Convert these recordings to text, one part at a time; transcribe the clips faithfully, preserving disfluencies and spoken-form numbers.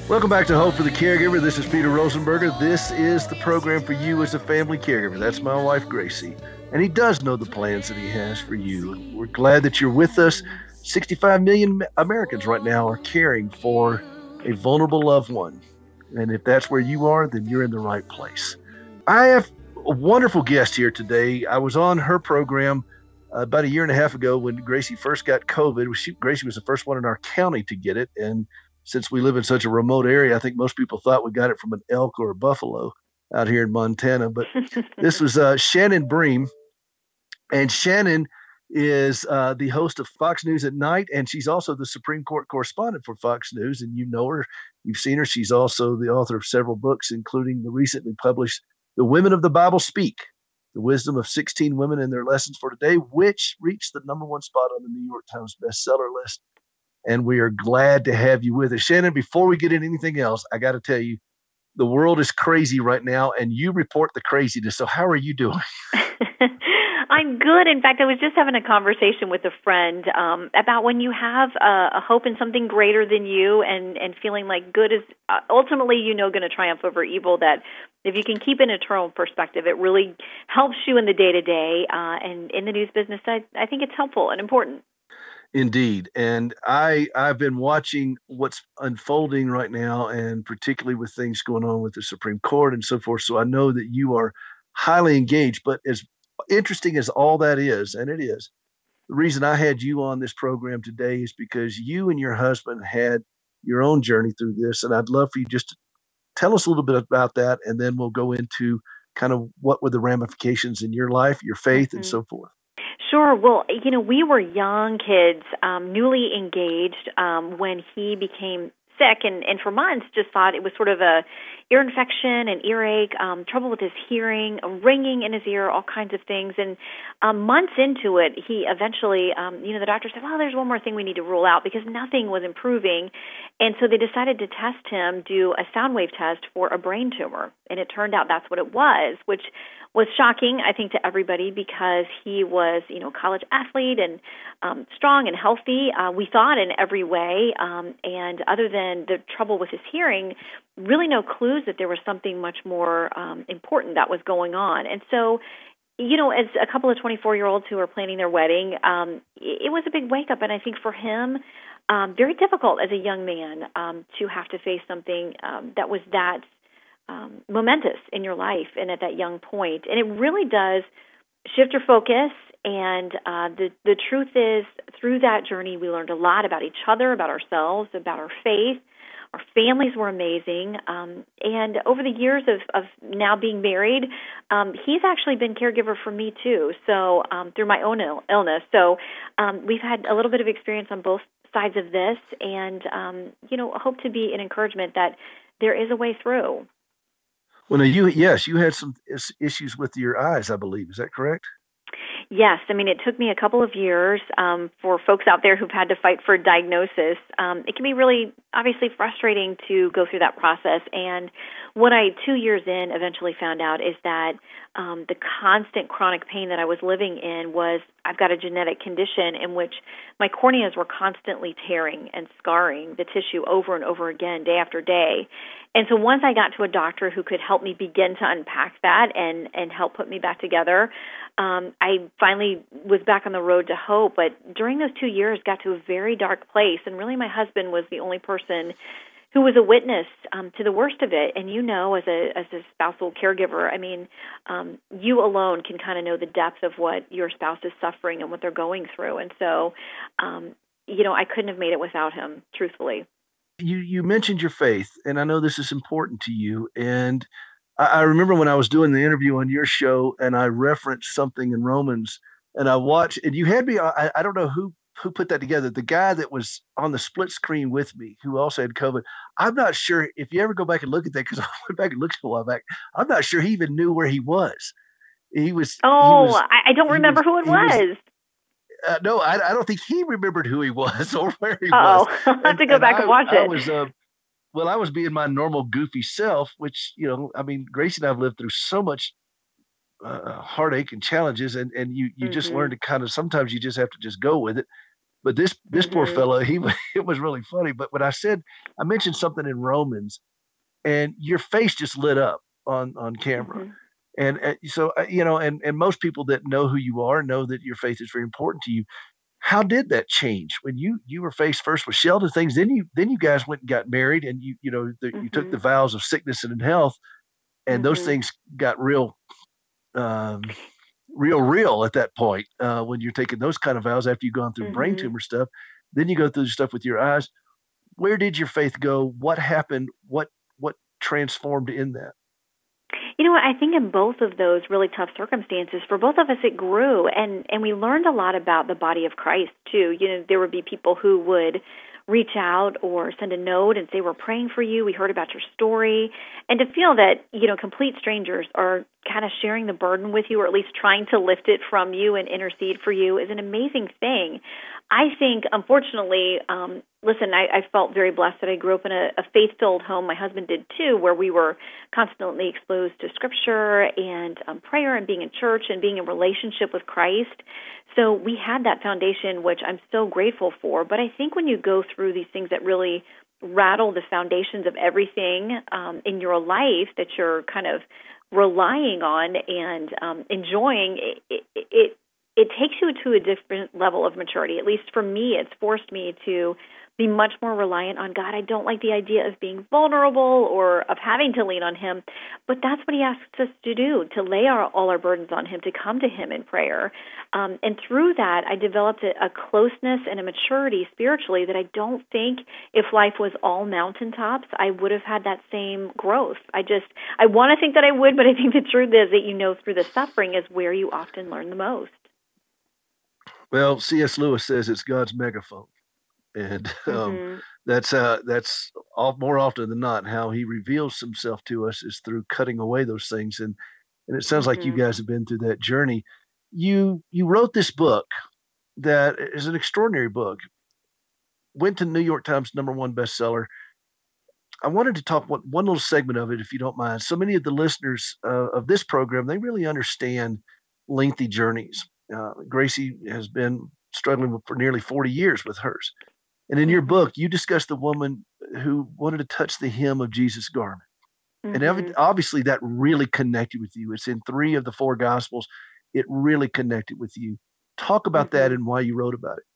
Welcome back to Hope for the Caregiver. This is Peter Rosenberger. This is the program for you as a family caregiver. That's my wife, Gracie. And he does know the plans that he has for you. And we're glad that you're with us. sixty-five million Americans right now are caring for a vulnerable loved one. And if that's where you are, then you're in the right place. I have a wonderful guest here today. I was on her program uh, about a year and a half ago when Gracie first got COVID. She, Gracie was the first one in our county to get it. And since we live in such a remote area, I think most people thought we got it from an elk or a buffalo out here in Montana. But this was uh, Shannon Bream. And Shannon is uh, the host of Fox News at Night, and she's also the Supreme Court correspondent for Fox News. And you know her, you've seen her. She's also the author of several books, including the recently published The Women of the Bible Speak, The Wisdom of sixteen Women and Their Lessons for Today, which reached the number one spot on the New York Times bestseller list. And we are glad to have you with us. Shannon, before we get into anything else, I got to tell you, the world is crazy right now, and you report the craziness. So how are you doing? I'm good. In fact, I was just having a conversation with a friend um, about when you have a, a hope in something greater than you and, and feeling like good is uh, ultimately, you know, going to triumph over evil, that if you can keep an eternal perspective, it really helps you in the day-to-day. Uh, and in the news business, I, I think it's helpful and important. Indeed. And I, I've been watching what's unfolding right now, and particularly with things going on with the Supreme Court and so forth. So I know that you are highly engaged. But as interesting as all that is, and it is, the reason I had you on this program today is because you and your husband had your own journey through this. And I'd love for you just to tell us a little bit about that, and then we'll go into kind of what were the ramifications in your life, your faith, Mm-hmm. and so forth. Sure. Well, you know, we were young kids, um, newly engaged um, when he became sick, and, and for months just thought it was sort of a ear infection, an earache, um, trouble with his hearing, a ringing in his ear, all kinds of things. And um, months into it, he eventually, um, you know, the doctor said, well, there's one more thing we need to rule out because nothing was improving. And so they decided to test him, do a sound wave test for a brain tumor. And it turned out that's what it was, which was shocking, I think, to everybody because he was, you know, a college athlete and um, strong and healthy, uh, we thought, in every way. Um, and other than the trouble with his hearing, really no clues that there was something much more um, important that was going on. And so, you know, as a couple of twenty-four-year-olds who are planning their wedding, um, it was a big wake-up. And I think for him, um, very difficult as a young man um, to have to face something um, that was that Um, momentous in your life and at that young point. And it really does shift your focus. And uh, the, the truth is, through that journey, we learned a lot about each other, about ourselves, about our faith. Our families were amazing. Um, and over the years of, of now being married, um, he's actually been caregiver for me too, so um, through my own Ill- illness. So um, we've had a little bit of experience on both sides of this, and, um, you know, hope to be an encouragement that there is a way through. Well, now you, yes, you had some is- issues with your eyes, I believe. Is that correct? Yes. I mean, it took me a couple of years um, for folks out there who've had to fight for a diagnosis. Um, it can be really, obviously, frustrating to go through that process. And what I, two years in, eventually found out is that um, the constant chronic pain that I was living in was, I've got a genetic condition in which my corneas were constantly tearing and scarring the tissue over and over again, day after day. And so once I got to a doctor who could help me begin to unpack that and, and help put me back together, um, I finally was back on the road to hope. But during those two years, got to a very dark place. And really my husband was the only person who was a witness um, to the worst of it. And you know, as a as a spousal caregiver, I mean, um, you alone can kind of know the depth of what your spouse is suffering and what they're going through. And so, um, you know, I couldn't have made it without him, truthfully. You you mentioned your faith, and I know this is important to you. And I, I remember when I was doing the interview on your show, and I referenced something in Romans, and I watched, and you had me. I, I don't know who who put that together. The guy that was on the split screen with me, who also had COVID. I'm not sure if you ever go back and look at that, because I went back and looked a while back. I'm not sure he even knew where he was. He was. He Oh, was. I, I don't He was. remember who it He was. was. Uh, no, I, I don't think he remembered who he was or where he was. Oh, I'll have And to go and back and I watch I it. was uh, well, I was being my normal goofy self, which, you know, I mean, Gracie and I have lived through so much uh, heartache and challenges, and and you you just learn Mm-hmm. to kind of, sometimes you just have to just go with it. But this this poor Mm-hmm. fellow, he it was really funny. But when I said, I mentioned something in Romans, and your face just lit up on on camera. Mm-hmm. And uh, so, uh, you know, and and most people that know who you are know that your faith is very important to you. How did that change when you you were faced first with Sheldon things? Then you then you guys went and got married, and you you know the, you took Mm-hmm. the vows of sickness and in health, and those Mm-hmm. things got real, um, real real at that point uh, when you're taking those kind of vows after you've gone through brain Mm-hmm. tumor stuff. Then you go through stuff with your eyes. Where did your faith go? What happened? What what transformed in that? You know what? I think in both of those really tough circumstances, for both of us, it grew, and and we learned a lot about the body of Christ too. You know, there would be people who would reach out or send a note and say, "We're praying for you. We heard about your story," and to feel that you know complete strangers are kind of sharing the burden with you, or at least trying to lift it from you and intercede for you, is an amazing thing. I think, unfortunately, um, listen, I, I felt very blessed that I grew up in a, a faith-filled home. My husband did too, where we were constantly exposed to Scripture and um, prayer and being in church and being in relationship with Christ. So we had that foundation, which I'm so grateful for. But I think when you go through these things that really rattle the foundations of everything um, in your life that you're kind of relying on and um, enjoying, it, it, it it takes you to a different level of maturity. At least for me, it's forced me to be much more reliant on God. I don't like the idea of being vulnerable or of having to lean on Him, but that's what He asks us to do, to lay our, all our burdens on Him, to come to Him in prayer. Um, and through that, I developed a, a closeness and a maturity spiritually that I don't think if life was all mountaintops, I would have had that same growth. I just, I want to think that I would, but I think the truth is that you know through the suffering is where you often learn the most. Well, C S. Lewis says it's God's megaphone, and um, Mm-hmm. that's uh, that's all, more often than not how He reveals Himself to us is through cutting away those things. And and it sounds like you Mm-hmm. guys have been through that journey. You you wrote this book that is an extraordinary book. Went to New York Times number one bestseller. I wanted to talk one, one little segment of it, if you don't mind. So many of the listeners uh, of this program, they really understand lengthy journeys. Uh, Gracie has been struggling with, for nearly forty years with hers. And in your Mm-hmm. book, you discussed the woman who wanted to touch the hem of Jesus' garment. And ev- Mm-hmm. obviously, that really connected with you. It's in three of the four Gospels. It really connected with you. Talk about that Mm-hmm. and why you wrote about it.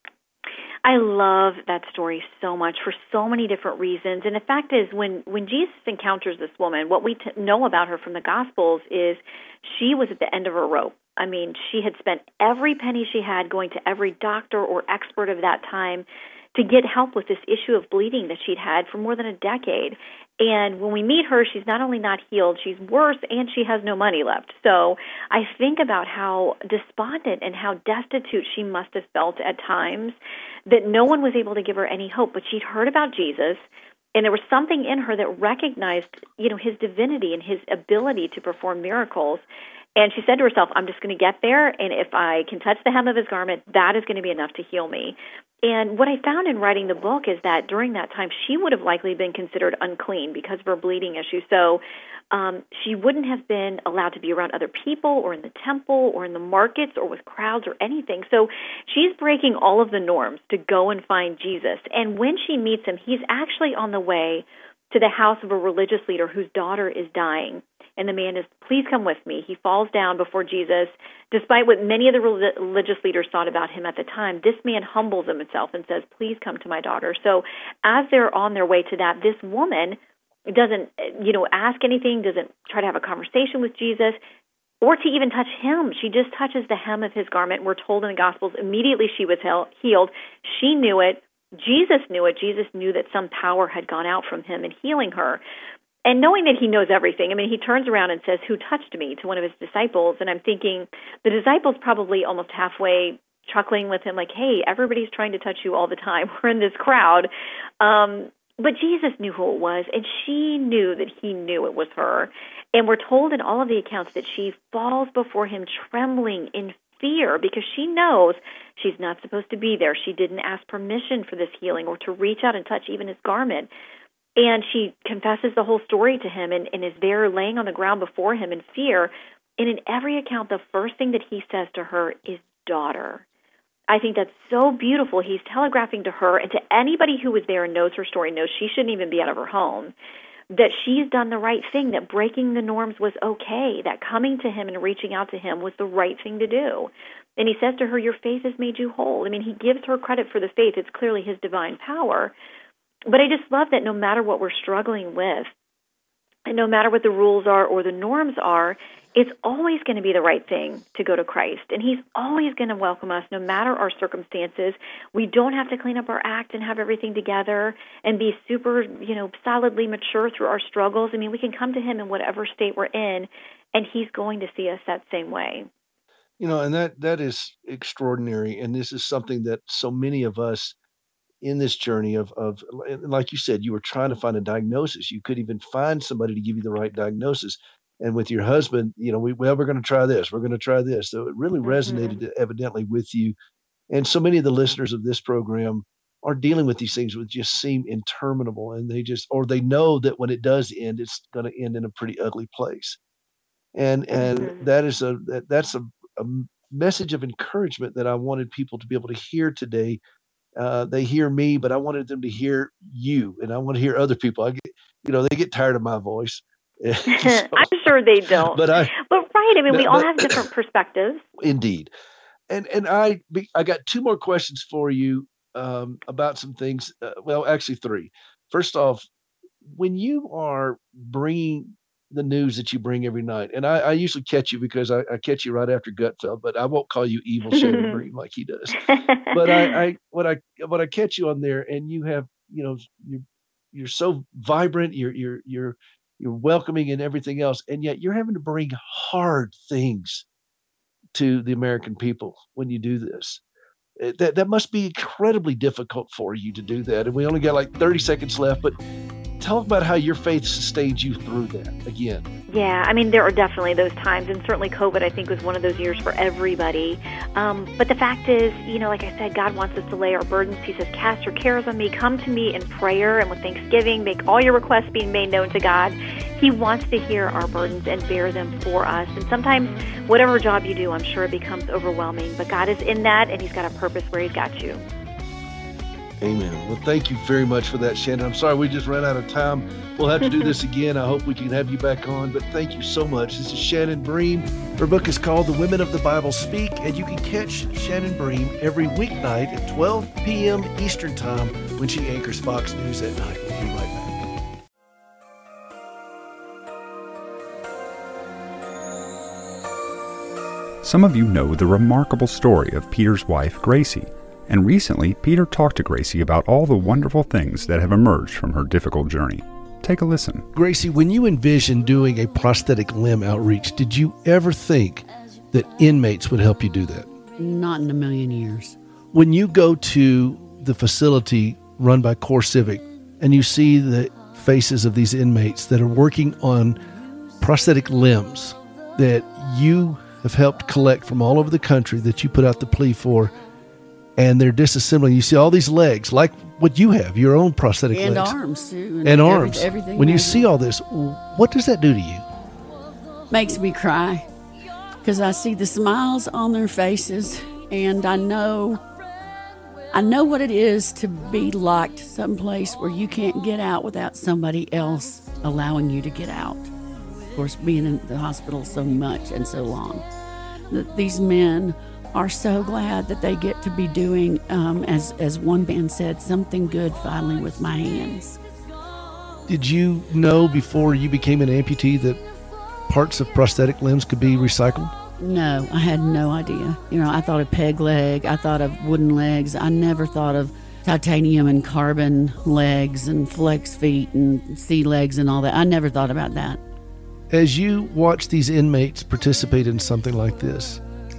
I love that story so much for so many different reasons. And the fact is, when, when Jesus encounters this woman, what we t- know about her from the Gospels is she was at the end of her rope. I mean, she had spent every penny she had going to every doctor or expert of that time to get help with this issue of bleeding that she'd had for more than a decade. And when we meet her, she's not only not healed, she's worse, and she has no money left. So I think about how despondent and how destitute she must have felt at times, that no one was able to give her any hope. But she'd heard about Jesus, and there was something in her that recognized, you know, His divinity and His ability to perform miracles. And she said to herself, I'm just going to get there, and if I can touch the hem of His garment, that is going to be enough to heal me. And what I found in writing the book is that during that time, she would have likely been considered unclean because of her bleeding issue. So um, she wouldn't have been allowed to be around other people or in the temple or in the markets or with crowds or anything. So she's breaking all of the norms to go and find Jesus. And when she meets Him, He's actually on the way to the house of a religious leader whose daughter is dying. And the man is, please come with me. He falls down before Jesus. Despite what many of the religious leaders thought about him at the time, this man humbles himself and says, please come to my daughter. So as they're on their way to that, this woman doesn't, you know, ask anything, doesn't try to have a conversation with Jesus or to even touch Him. She just touches the hem of His garment. We're told in the Gospels immediately she was healed. She knew it. Jesus knew it. Jesus knew that some power had gone out from Him in healing her. And knowing that He knows everything, I mean, He turns around and says, who touched me, to one of His disciples. And I'm thinking the disciples probably almost halfway chuckling with Him, like, hey, everybody's trying to touch you all the time. We're in this crowd. Um, but Jesus knew who it was, and she knew that He knew it was her. And we're told in all of the accounts that she falls before Him trembling in fear because she knows she's not supposed to be there. She didn't ask permission for this healing or to reach out and touch even His garment. And she confesses the whole story to Him and, and is there laying on the ground before Him in fear. And in every account, the first thing that He says to her is daughter. I think that's so beautiful. He's telegraphing to her and to anybody who was there and knows her story, knows she shouldn't even be out of her home, that she's done the right thing, that breaking the norms was okay, that coming to him and reaching out to him was the right thing to do. And he says to her, your faith has made you whole. I mean, he gives her credit for the faith. It's clearly his divine power. But I just love that no matter what we're struggling with, and no matter what the rules are or the norms are, it's always going to be the right thing to go to Christ. And he's always going to welcome us no matter our circumstances. We don't have to clean up our act and have everything together and be super, you know, solidly mature through our struggles. I mean, we can come to him in whatever state we're in, and he's going to see us that same way. You know, and that that is extraordinary. And this is something that so many of us in this journey of, of, like you said, you were trying to find a diagnosis. You could even find somebody to give you the right diagnosis. And with your husband, you know, we, well, we're going to try this. We're going to try this. So it really mm-hmm. resonated evidently with you. And so many of the listeners of this program are dealing with these things which just seem interminable. And they just, or they know that when it does end, it's going to end in a pretty ugly place. And, and mm-hmm. that is a, that, that's a, a message of encouragement that I wanted people to be able to hear today. Uh, they hear me, but I wanted them to hear you, and I want to hear other people. I get, you know, they get tired of my voice. so, I'm sure they don't. But I, but right. I mean, we but, all have different perspectives. Indeed, and and I I got two more questions for you um, about some things. Uh, well, actually, three. First off, when you are bringing the news that you bring every night, and I, I usually catch you because I, I catch you right after Gutfeld, but I won't call you evil Shannon Bream like he does. But I, I when I when I catch you on there, and you have, you know, you're you're so vibrant, you're you're you're you're welcoming and everything else, and yet you're having to bring hard things to the American people when you do this. That that must be incredibly difficult for you to do that. And we only got like thirty seconds left, but tell about how your faith sustained you through that again. Yeah, I mean, there are definitely those times, and certainly COVID, I think, was one of those years for everybody. Um, but the fact is, you know, like I said, God wants us to lay our burdens. He says, cast your cares on me, come to me in prayer and with thanksgiving, make all your requests being made known to God. He wants to hear our burdens and bear them for us. And sometimes, whatever job you do, I'm sure it becomes overwhelming, but God is in that, and he's got a purpose where he's got you. Amen. Well, thank you very much for that, Shannon. I'm sorry we just ran out of time. We'll have to do this again. I hope we can have you back on, but thank you so much. This is Shannon Bream. Her book is called The Women of the Bible Speak, and you can catch Shannon Bream every weeknight at twelve p.m. Eastern Time when she anchors Fox News at night. We'll be right back. Some of you know the remarkable story of Peter's wife, Gracie. And recently, Peter talked to Gracie about all the wonderful things that have emerged from her difficult journey. Take a listen. Gracie, when you envisioned doing a prosthetic limb outreach, did you ever think that inmates would help you do that? Not in a million years. When you go to the facility run by CoreCivic and you see the faces of these inmates that are working on prosthetic limbs that you have helped collect from all over the country that you put out the plea for, and they're disassembling. You see all these legs, like what you have, your own prosthetic and legs. Arms, too. And, and arms. Every, everything. When you see all this, what does that do to you? Makes me cry because I see the smiles on their faces, and I know, I know what it is to be locked someplace where you can't get out without somebody else allowing you to get out. Of course, being in the hospital so much and so long. That these men are so glad that they get to be doing, um, as as one man said, something good finally with my hands. Did you know before you became an amputee that parts of prosthetic limbs could be recycled? No, I had no idea. You know, I thought of peg leg, I thought of wooden legs. I never thought of titanium and carbon legs and flex feet and sea legs and all that. I never thought about that. As you watch these inmates participate in something like this,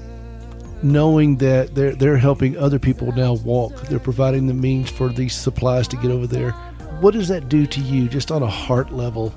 knowing that they're they're helping other people now walk, they're providing the means for these supplies to get over there, what does that do to you just on a heart level?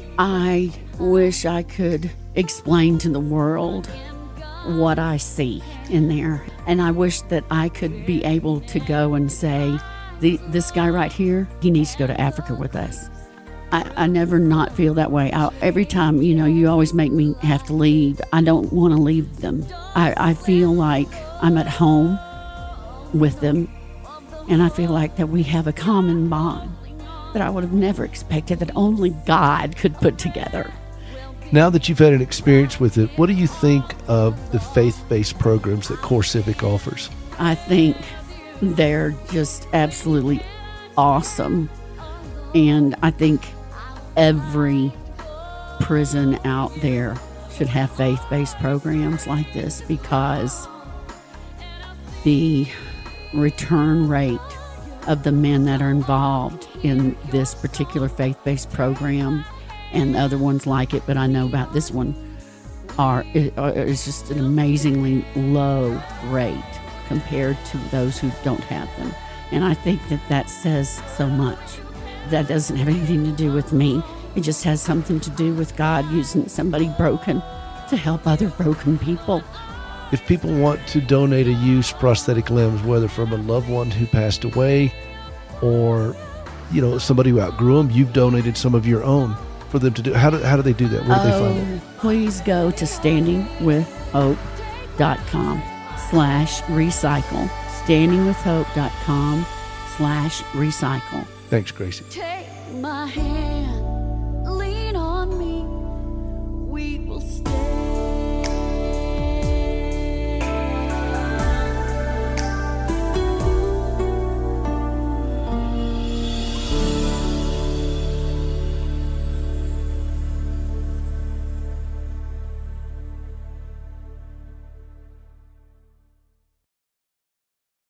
I wish I could explain to the world what I see in there. And I wish that I could be able to go and say, the, this guy right here, he needs to go to Africa with us. I, I never not feel that way. I, every time, you know, you always make me have to leave. I don't want to leave them. I, I feel like I'm at home with them. And I feel like that we have a common bond that I would have never expected that only God could put together. Now that you've had an experience with it, what do you think of the faith-based programs that Core Civic offers? I think they're just absolutely awesome. And I think every prison out there should have faith-based programs like this, because the return rate of the men that are involved in this particular faith-based program and other ones like it, but I know about this one, are is just an amazingly low rate compared to those who don't have them. And I think that that says so much. That doesn't have anything to do with me. It just has something to do with God using somebody broken to help other broken people. If people want to donate a used prosthetic limbs, whether from a loved one who passed away or, you know, somebody who outgrew them, you've donated some of your own for them to do. How do, how do they do that? Where do oh, they find it? Please go to standingwithhope.com slash recycle. standingwithhope.com slash recycle. Thanks, Gracie. Take my hand.